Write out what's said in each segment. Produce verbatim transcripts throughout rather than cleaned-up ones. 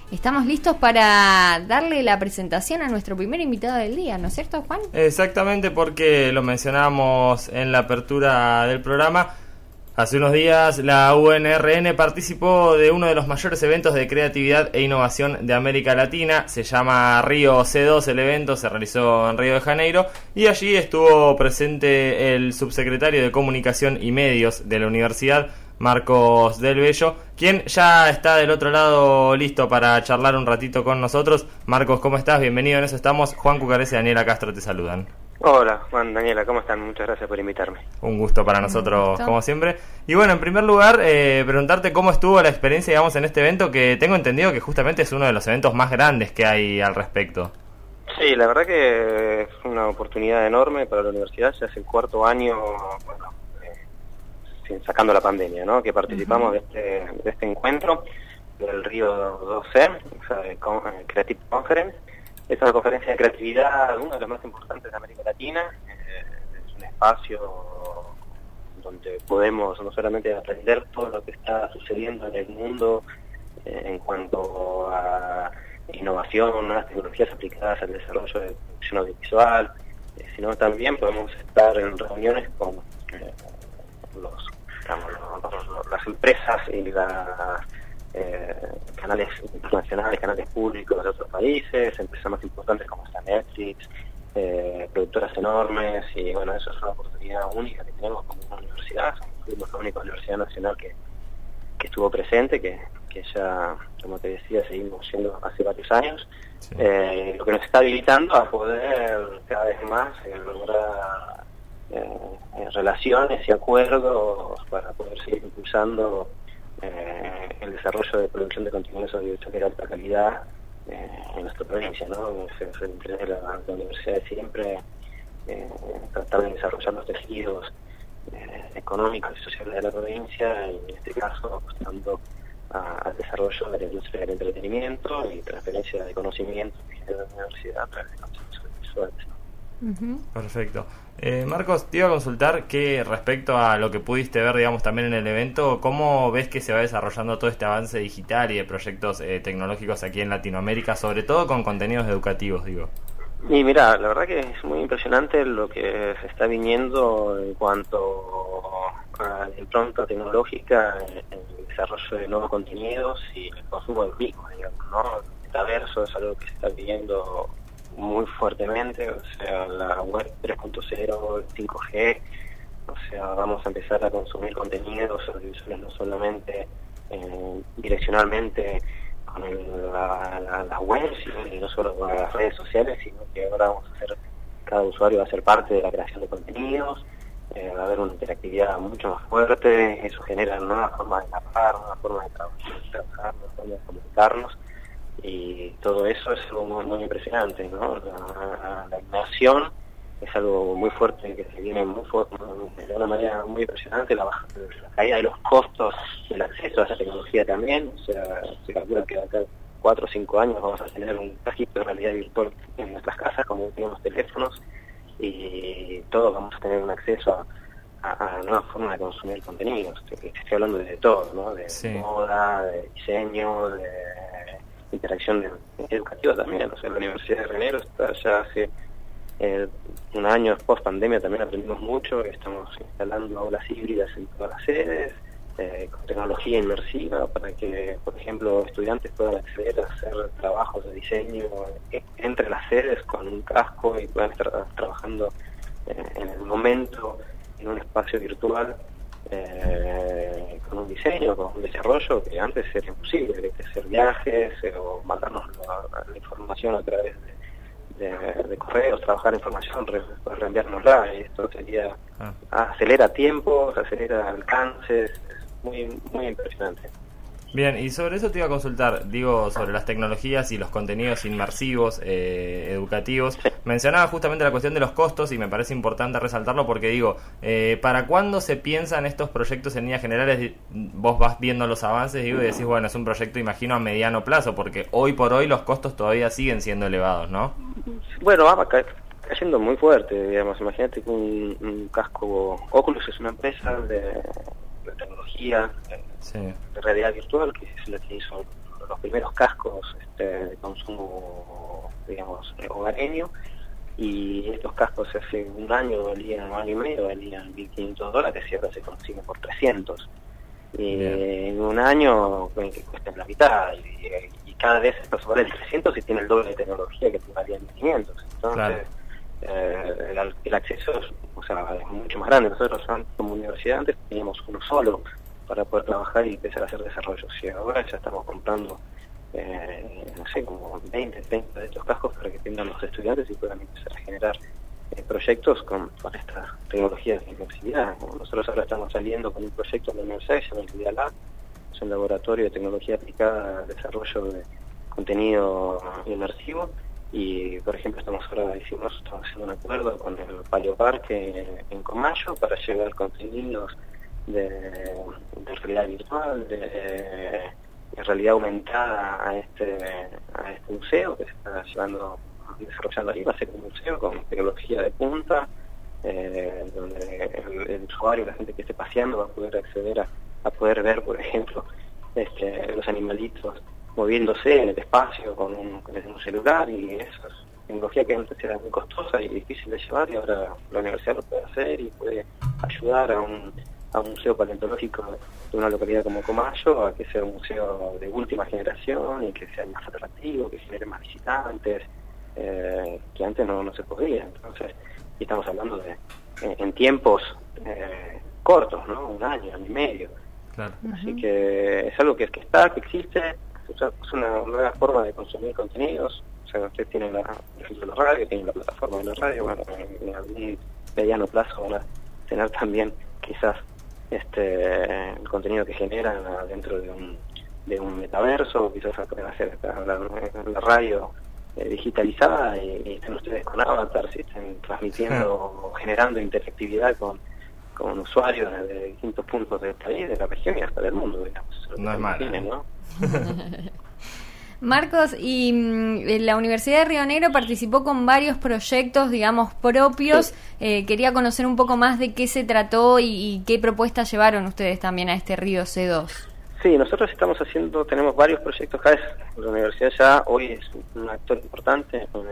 Estamos listos para darle la presentación a nuestro primer invitado del día, ¿no es cierto, Juan? Exactamente, porque lo mencionábamos en la apertura del programa. Hace unos días la U N R N participó de uno de los mayores eventos de creatividad e innovación de América Latina. Se llama Río C dos, el evento se realizó en Río de Janeiro y allí estuvo presente el subsecretario de Comunicación y Medios de la universidad, Marcos Del Bello, quien ya está del otro lado listo para charlar un ratito con nosotros. Marcos, ¿cómo estás? Bienvenido, en eso estamos. Juan Cucarese y Daniela Castro te saludan. Hola, Juan, Daniela, ¿cómo están? Muchas gracias por invitarme. Un gusto para nosotros, como siempre. Y bueno, en primer lugar, eh, preguntarte cómo estuvo la experiencia, digamos, en este evento, que tengo entendido que justamente es uno de los eventos más grandes que hay al respecto. Sí, la verdad que es una oportunidad enorme para la universidad. Ya es el cuarto año, bueno, eh, sacando la pandemia, ¿no?, que participamos uh-huh. de, este, de este encuentro del Río dos C, o sea, de Creative Conference. Es una conferencia de creatividad, una de las más importantes de América Latina. Eh, es un espacio donde podemos no solamente aprender todo lo que está sucediendo en el mundo eh, en cuanto a innovación, nuevas tecnologías aplicadas al desarrollo de producción audiovisual, eh, sino también podemos estar en reuniones con eh, los, digamos, los, los, las empresas y las Eh, canales internacionales, canales públicos de otros países, empresas más importantes como está Netflix, eh, productoras enormes, y bueno, eso es una oportunidad única que tenemos como una universidad. Fuimos la única universidad nacional que, que estuvo presente, que, que ya, como te decía, seguimos siendo hace varios años, sí. eh, lo que nos está habilitando a poder cada vez más eh, lograr eh, relaciones y acuerdos para poder seguir impulsando Eh, el desarrollo de producción de contenidos audiovisuales de alta calidad eh, en nuestra provincia, ¿no? Se, se entiende la, la universidad de siempre eh, tratar de desarrollar los tejidos eh, económicos y sociales de la provincia, y en este caso apostando al desarrollo de la industria del entretenimiento y transferencia de conocimiento que genera la universidad a través de contenidos audiovisuales. Uh-huh. Perfecto. Eh, Marcos, te iba a consultar que respecto a lo que pudiste ver, digamos, también en el evento, ¿cómo ves que se va desarrollando todo este avance digital y de proyectos eh, tecnológicos aquí en Latinoamérica, sobre todo con contenidos educativos, digo? Y mira, la verdad que es muy impresionante lo que se está viniendo en cuanto a la impronta tecnológica, en el desarrollo de nuevos contenidos y el consumo de mismos, digamos, ¿no? El metaverso es algo que se está viviendo muy fuertemente, o sea, la web tres punto cero, el cinco G, o sea, vamos a empezar a consumir contenidos audiovisuales no solamente eh, direccionalmente con el, la, la, la web, sino, y no solo con las redes sociales, sino que ahora vamos a hacer, cada usuario va a ser parte de la creación de contenidos, eh, va a haber una interactividad mucho más fuerte, eso genera nuevas formas de narrar, nuevas formas de trabajar, nuevas formas de comunicarnos. Y todo eso es algo muy, muy impresionante, ¿no? La, la inmersión es algo muy fuerte que se viene muy fuerte, de una manera muy impresionante. La, baja, la caída de los costos del acceso a esa tecnología también, o sea, se calcula que de acá cuatro o cinco años vamos a tener un cajito de realidad virtual en nuestras casas, como tenemos teléfonos, y todos vamos a tener un acceso a, a, a nuevas formas de consumir contenidos. Estoy hablando de todo, ¿no? De sí. moda, de diseño, de interacción educativa también. O sea, la Universidad de Renero está ya hace eh, un año post pandemia, también aprendimos mucho. Estamos instalando aulas híbridas en todas las sedes, eh, con tecnología inmersiva para que, por ejemplo, estudiantes puedan acceder a hacer trabajos de diseño entre las sedes con un casco y puedan estar trabajando eh, en el momento en un espacio virtual Eh, con un diseño, con un desarrollo que antes era imposible, de hacer viajes eh, o mandarnos la, la información a través de, de, de correos, trabajar información, re, reenviárnosla, y esto sería ah. acelera tiempos, acelera alcances, es muy, muy impresionante. Bien, y sobre eso te iba a consultar, digo, sobre las tecnologías y los contenidos inmersivos, eh, educativos. Sí. Mencionaba justamente la cuestión de los costos y me parece importante resaltarlo porque digo, eh, ¿para cuándo se piensan estos proyectos en líneas generales? Vos vas viendo los avances, digo, y decís, bueno, es un proyecto, imagino, a mediano plazo, porque hoy por hoy los costos todavía siguen siendo elevados, ¿no? Bueno, va ca cayendo muy fuerte, digamos. Imagínate que un, un casco Oculus es una empresa de... de tecnología, sí. de realidad virtual, que es la que hizo los primeros cascos consumo, digamos, hogareño. Y estos cascos hace un año valían, un año y medio valían mil quinientos dólares y ahora se consiguen por trescientos. Y en un año pueden que cuesten la mitad y, y cada vez estos valen trescientos y tiene el doble de tecnología que te valían mil quinientos. Entonces, claro. eh, el, el acceso es, o sea, es mucho más grande. Nosotros como universidad antes teníamos uno solo para poder trabajar y empezar a hacer desarrollos. Y ahora ya estamos comprando, eh, no sé, como veinte, treinta de estos cascos para que tengan los estudiantes y puedan empezar a generar eh, proyectos con, con esta tecnología de inmersividad. Nosotros ahora estamos saliendo con un proyecto en la universidad que se llama el Vida Lab, es un laboratorio de tecnología aplicada al desarrollo de contenido inmersivo. Y por ejemplo estamos ahora hicimos, estamos haciendo un acuerdo con el Paleoparque en Comayo para llevar contenidos de, de realidad virtual, de, de realidad aumentada a este a este museo que se está llevando desarrollando ahí. Va a ser un museo con tecnología de punta, eh, donde el, el usuario, la gente que esté paseando va a poder acceder a, a poder ver, por ejemplo, este, los animalitos moviéndose en el espacio con un, con un celular, y esa es tecnología que antes era muy costosa y difícil de llevar, y ahora la universidad lo puede hacer y puede ayudar a un, a un museo paleontológico de una localidad como Comayo a que sea un museo de última generación y que sea más atractivo, que genere más visitantes, eh, que antes no, no se podía. Entonces, y estamos hablando de en, en tiempos eh, cortos, ¿no? Un año, año y medio. Claro. Así que es algo que, que está, que existe. O sea, es una nueva forma de consumir contenidos. O sea, ustedes tienen la, por ejemplo, la radio, tienen la plataforma de la radio. Bueno, en, en algún mediano plazo van a tener también quizás este el contenido que generan dentro de un de un metaverso. Quizás pueden hacer la, la, la radio eh, digitalizada y, y estén ustedes con avatars y estén transmitiendo o generando interactividad con con usuarios de distintos puntos del país, de la región y hasta del mundo, digamos. No es malo, ¿no? Marcos, y mm, la Universidad de Río Negro participó con varios proyectos, digamos, propios. Sí. Eh, quería conocer un poco más de qué se trató y, y qué propuestas llevaron ustedes también a este Río C dos. Sí, nosotros estamos haciendo, tenemos varios proyectos acá. La universidad ya hoy es un actor importante en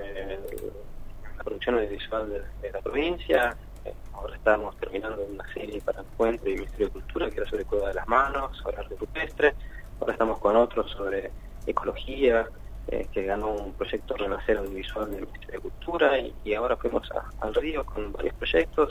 la producción audiovisual de, de la provincia. Ahora estamos terminando una serie para Encuentro y Ministerio de Cultura, que era sobre Cueva de las Manos, sobre arte rupestre. Ahora estamos con otros sobre ecología, eh, que ganó un proyecto Renacer Audiovisual del Ministerio de Cultura, y, y ahora fuimos a, al Río con varios proyectos.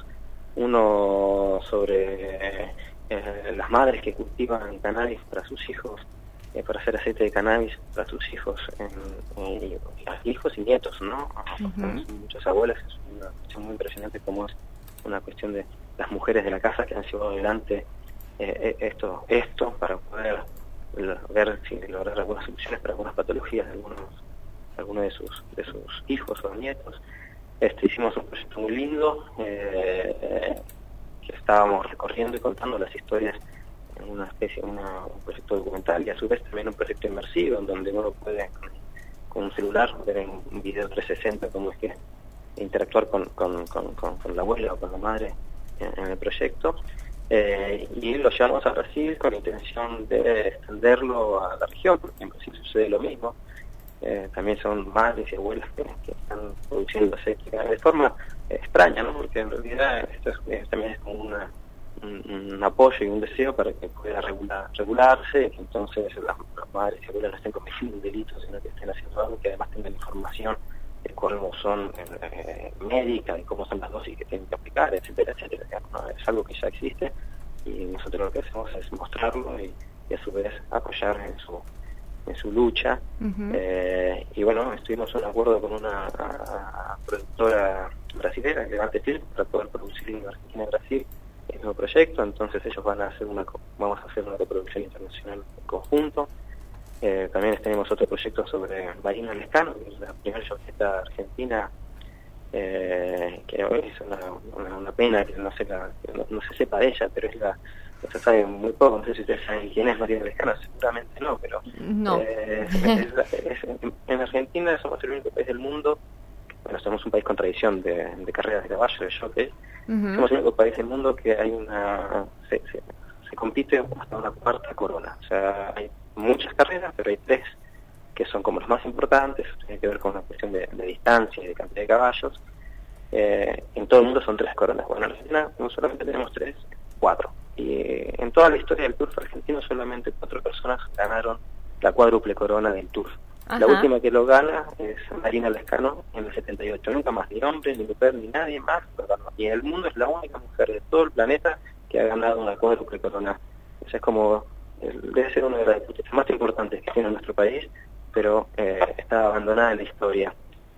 Uno sobre eh, las madres que cultivan cannabis para sus hijos, eh, para hacer aceite de cannabis para sus hijos, en, en, hijos y nietos, ¿no? Uh-huh. Muchas abuelas, es una cuestión muy impresionante como es una cuestión de las mujeres de la casa que han llevado adelante eh, esto esto para poder ver si lograr algunas soluciones para algunas patologías de algunos algunos de sus de sus hijos o nietos. Este hicimos un proyecto muy lindo, eh, que estábamos recorriendo y contando las historias en una especie una, un proyecto documental, y a su vez también un proyecto inmersivo en donde uno puede con, con un celular ver en un video trescientos sesenta cómo es que interactuar con, con, con, con, con la abuela o con la madre en, en el proyecto, eh, y lo llevamos a Brasil con la intención de extenderlo a la región, porque en Brasil sucede lo mismo. Eh, también son madres y abuelas que, que están produciendo aceite de forma eh, extraña, ¿no? Porque en realidad esto es, eh, también es como una, un, un apoyo y un deseo para que pueda regular, regularse, que entonces las, las madres y abuelas no estén cometiendo un delito, sino que estén haciendo algo, que además tengan información de cómo son eh, médicas y cómo son las dosis que tienen que aplicar, etcétera, etcétera. ¿No? Es algo que ya existe y nosotros lo que hacemos es mostrarlo y, y a su vez apoyar en su en su lucha. Uh-huh. eh, y bueno, estuvimos en un acuerdo con una a, a productora brasilera, Levante Film, para poder producir en Argentina y Brasil el mismo proyecto. Entonces ellos van a hacer una vamos a hacer una coproducción internacional en conjunto. Eh, también tenemos otro proyecto sobre Marina Lescano, que es la primera yogueta argentina, eh, que hoy es una, una, una pena que no se la, que no, no se sepa de ella, pero es la no se sabe muy poco. No sé si ustedes saben quién es Marina Lescano, seguramente no, pero no. Eh, es, es, es, en, en Argentina somos el único país del mundo, bueno, somos un país con tradición de, de carreras de caballo, de jockey. Uh-huh. Somos el único país del mundo que hay una se, se, se compite hasta una cuarta corona, o sea, hay muchas carreras, pero hay tres que son como los más importantes, tiene que ver con una cuestión de, de distancia y de cantidad de caballos. Eh, en todo el mundo son tres coronas. Bueno, en Argentina no solamente tenemos tres, cuatro. Y eh, en toda la historia del Turf argentino solamente cuatro personas ganaron la cuádruple corona del Turf. Ajá. La última que lo gana es Marina Lescano en el setenta y ocho. Nunca más, ni hombre, ni mujer, ni nadie más lo ganó. Y en el mundo es la única mujer de todo el planeta que ha ganado una cuádruple corona. O sea, es como, debe ser una de las deportistas más importantes que tiene nuestro país, pero eh, está abandonada en la historia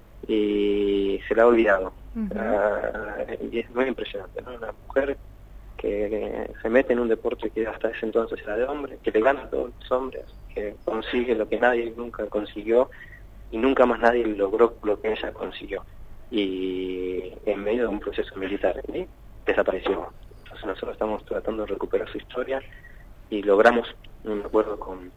y se la ha olvidado. Uh-huh. uh, y es muy impresionante, ¿no? Una mujer que, que se mete en un deporte que hasta ese entonces era de hombres, que le gana a todos los hombres, que consigue lo que nadie nunca consiguió y nunca más nadie logró lo que ella consiguió, y en medio de un proceso militar, ¿sí? Desapareció. Entonces nosotros estamos tratando de recuperar su historia y logramos un acuerdo con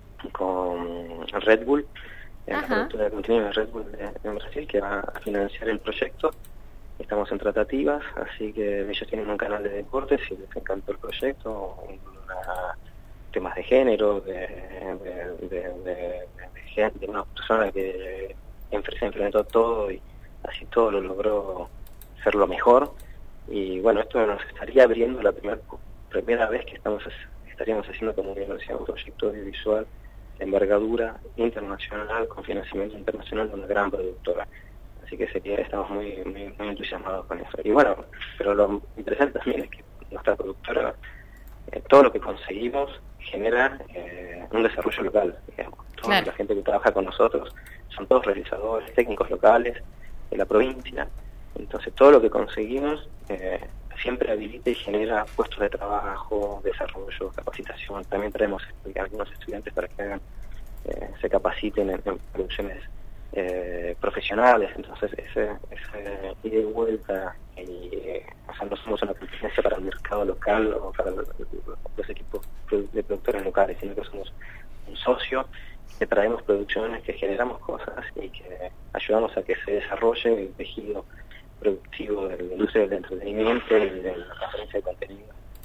con Red Bull, en la productora de contenido de Red Bull de, en Brasil, que va a financiar el proyecto. Estamos en tratativas, así que ellos tienen un canal de deportes y les encantó el proyecto, una, temas de género, de, de, de, de, de, de, de una persona que se enfrentó todo y así todo lo logró hacerlo mejor. Y bueno, esto nos estaría abriendo la primer, primera vez que estamos estaríamos haciendo como universidad un proyecto audiovisual de envergadura internacional, con financiamiento internacional de una gran productora. Así que sería, estamos muy, muy, muy entusiasmados con eso. Y bueno, pero lo interesante también es que nuestra productora, eh, todo lo que conseguimos genera eh, un desarrollo local, digamos. Toda claro. La gente que trabaja con nosotros son todos realizadores, técnicos locales de la provincia. Entonces todo lo que conseguimos eh, siempre habilita y genera puestos de trabajo, desarrollo, capacitación. También traemos algunos estudiantes para que hagan, eh, se capaciten en, en producciones eh, profesionales. Entonces ese, ese ida y vuelta, y, eh, o sea, no somos una competencia para el mercado local o para los, los equipos de productores locales, sino que somos un socio que traemos producciones, que generamos cosas y que ayudamos a que se desarrolle el tejido productivo de la industria del entretenimiento y de la transferencia de contenido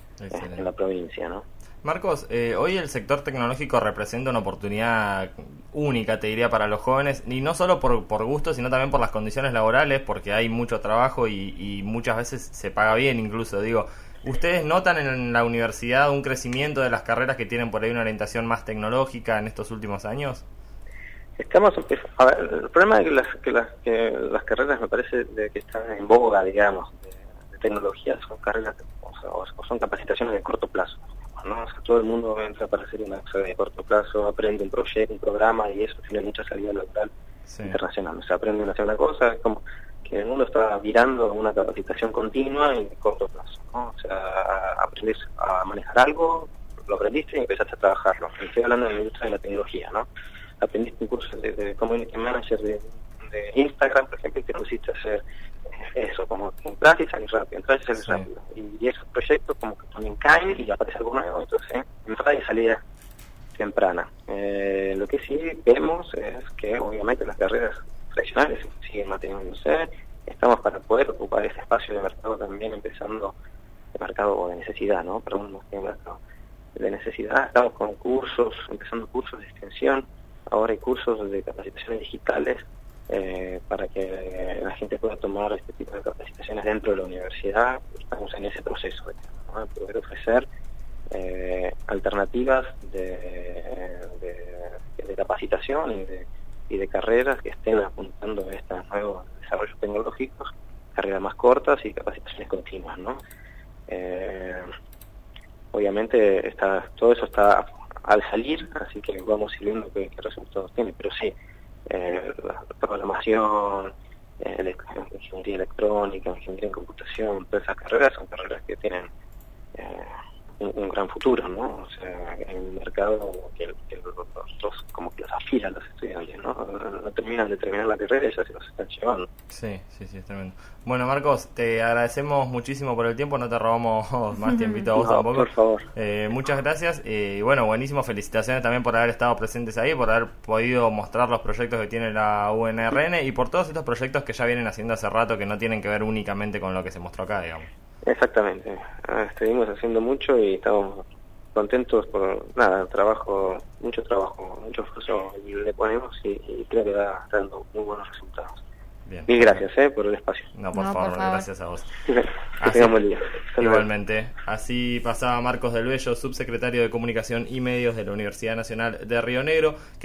en la provincia, ¿no? Marcos, eh, hoy el sector tecnológico representa una oportunidad única, te diría, para los jóvenes, y no solo por, por gusto, sino también por las condiciones laborales, porque hay mucho trabajo y, y muchas veces se paga bien incluso. Digo, ¿ustedes notan en la universidad un crecimiento de las carreras que tienen por ahí una orientación más tecnológica en estos últimos años? Estamos, a ver, el problema es que las, que las, que las carreras, me parece, de que están en boga, digamos, de, de tecnología, son carreras, o, sea, o son capacitaciones de corto plazo, ¿no? O sea, todo el mundo entra para hacer una cosa de corto plazo, aprende un proyecto, un programa, y eso tiene mucha salida laboral sí. internacional. O sea, aprenden a hacer una cosa, es como que el mundo está virando a una capacitación continua y de corto plazo, ¿no? O sea, aprendes a manejar algo, lo aprendiste y empezaste a trabajarlo. Estoy hablando de la industria de la tecnología, ¿no? Aprendiste un curso de, de Community Manager de, de Instagram, por ejemplo, y te pusiste a hacer eso, como entras y salís rápido, entras y salís sí. rápido. Y, y esos proyectos como que también caen y aparece algo nuevo, entonces ¿eh? entrar y salida temprana. Eh, lo que sí vemos es que obviamente las carreras tradicionales siguen manteniéndose, estamos para poder ocupar ese espacio de mercado también empezando, de mercado de necesidad, ¿no? Perdón, no de mercado, de necesidad, estamos con cursos, empezando cursos de extensión. Ahora hay cursos de capacitaciones digitales eh, para que la gente pueda tomar este tipo de capacitaciones dentro de la universidad. Estamos en ese proceso, ¿no? De poder ofrecer eh, alternativas de, de, de capacitación y de, y de carreras que estén apuntando a estos nuevos desarrollos tecnológicos, carreras más cortas y capacitaciones continuas, ¿no? Eh, obviamente está, todo eso está al salir, así que vamos a ir viendo qué, qué resultados tiene, pero sí, eh, la programación, eh, la ingeniería electrónica, ingeniería en computación, todas esas carreras son carreras que tienen eh, un, un gran futuro, ¿no? O sea, en un mercado que, que los, los, como que los afila a los estudiantes, ¿no? No, no terminan de terminar la carrera y ya se los están llevando. Sí, sí, sí, es tremendo. Bueno, Marcos, te agradecemos muchísimo por el tiempo, no te robamos más tiempito a vos no, tampoco. Por favor. Eh, muchas gracias y bueno, buenísimo, felicitaciones también por haber estado presentes ahí, por haber podido mostrar los proyectos que tiene la U N R N y por todos estos proyectos que ya vienen haciendo hace rato, que no tienen que ver únicamente con lo que se mostró acá, digamos. Exactamente, ah, seguimos haciendo mucho y estamos contentos por nada, trabajo, mucho trabajo, mucho esfuerzo le ponemos y, y creo que va dando muy buenos resultados. Bien. Mil gracias eh, por el espacio. No, por, No, favor, por favor, gracias a vos. Que tengamos buen día. Hasta luego. Igualmente, así pasaba Marcos del Bello, subsecretario de Comunicación y Medios de la Universidad Nacional de Río Negro. Que